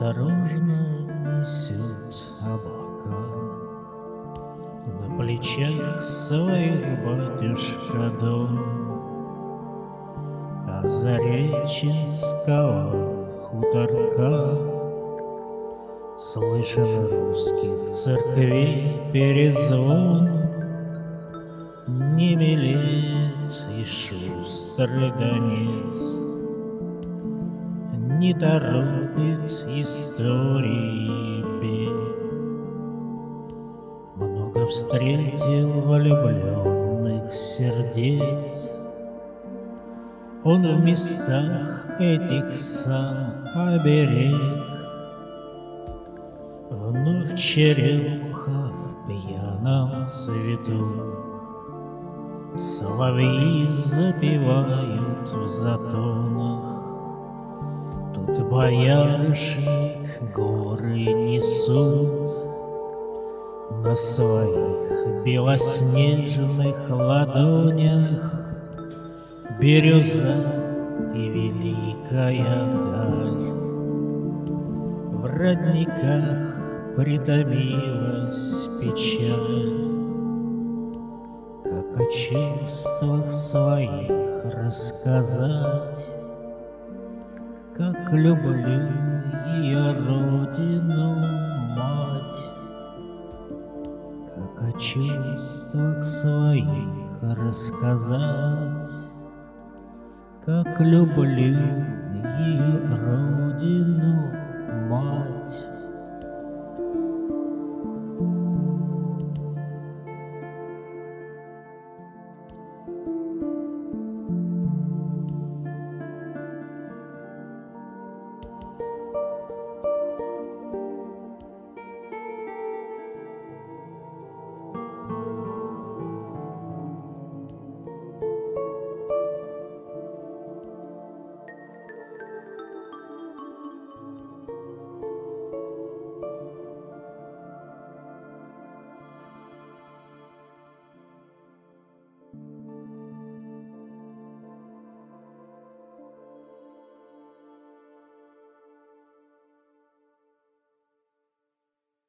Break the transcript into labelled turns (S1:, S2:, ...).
S1: осторожно несет облака. На плечах своих батюшка дом, а Зареченского хуторка слышен русских церквей перезвон. Не милет и шустрый Донец, не торопит истории бег. Много встретил влюбленных сердец он в местах этих сам оберег. Вновь черемуха в пьяном цвету, соловьи запевают в затонах. Тут боярышник горы несут на своих белоснежных ладонях. Бирюза и великая даль, в родниках притомилась печаль. Как о чувствах своих рассказать, как люблю ее родину, мать. Как о чувствах своих рассказать, как люблю ее родину, мать.